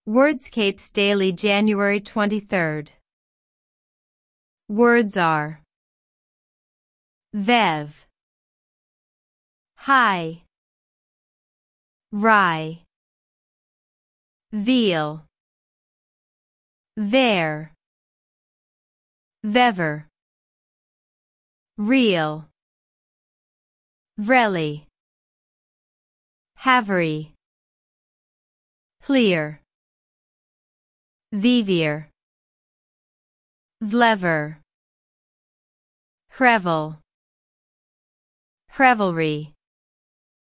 Wordscapes Daily January 23rd. Words are Vev, High, Rye, Veal, There, Vever, Real, Vreli, Havery, Clear, Vivier, Vlever, Hrevel, Hrevelry.